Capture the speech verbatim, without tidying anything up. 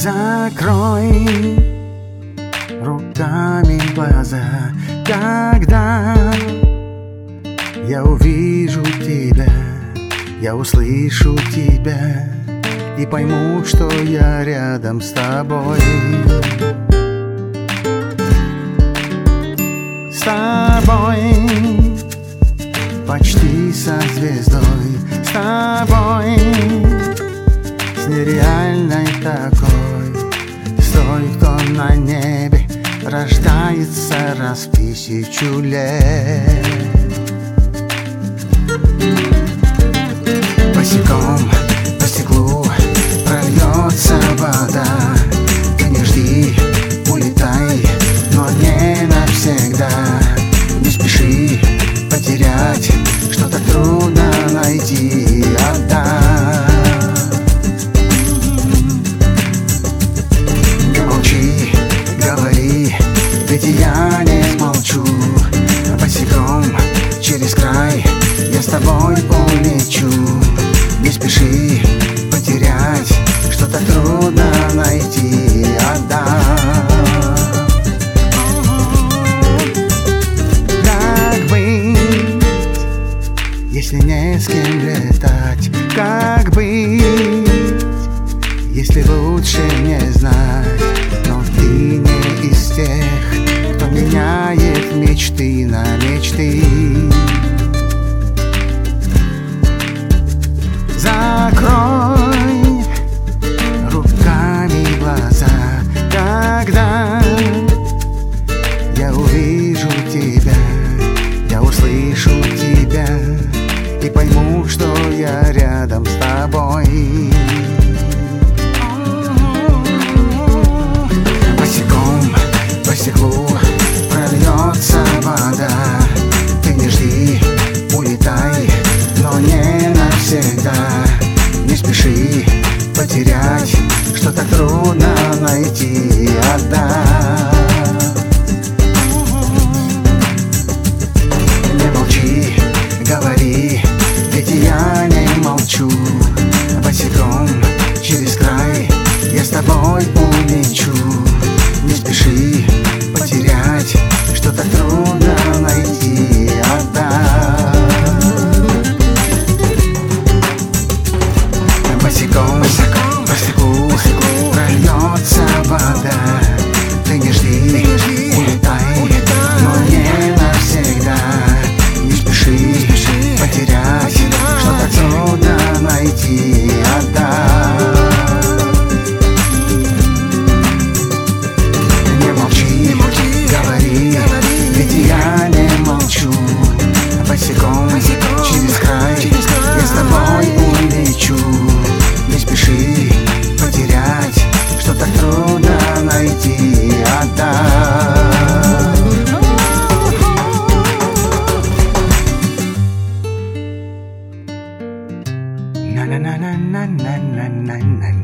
Закрой руками глаза, когда я увижу тебя, я услышу тебя и пойму, что я рядом с тобой. С тобой, почти со звездой, с тобой, с нереальной такой, с той, кто на небе рождается раз в тысячу лет. Босиком по стеклу прольется вода. Ты не жди, улетай, но не навсегда. Не спеши потерять, что так трудно найти, отдай. Не молчи, говори, ведь я не смолчу. Босиком через край я с тобой улечу. Не спеши потерять, что так трудно найти, отдай. Как быть, если не с кем летать? Как быть, если лучше не знать? Но ты не из тех, кто меняет мечты на мечты. Закрой руками глаза, когда я увижу тебя, я услышу тебя и пойму, что я рядом с тобой. Босиком по стеклу прольется вода. Ты не жди, улетай, но не навсегда. Не спеши потерять, что так трудно найти, отдай. Не молчи, говори, ведь я не молчу. Босиком через край я с тобой улечу. Не спеши потерять, что так трудно найти, отдай. Босиком по стеклу прольется вода. Ты не жди, улетай, но не навсегда. Не спеши потерять, что так трудно найти, отдай. Не молчи, говори, ведь я не молчу. Босиком через край я с тобой улечу. Не спеши потерять, что так трудно найти, отдай. На на на на на на на на.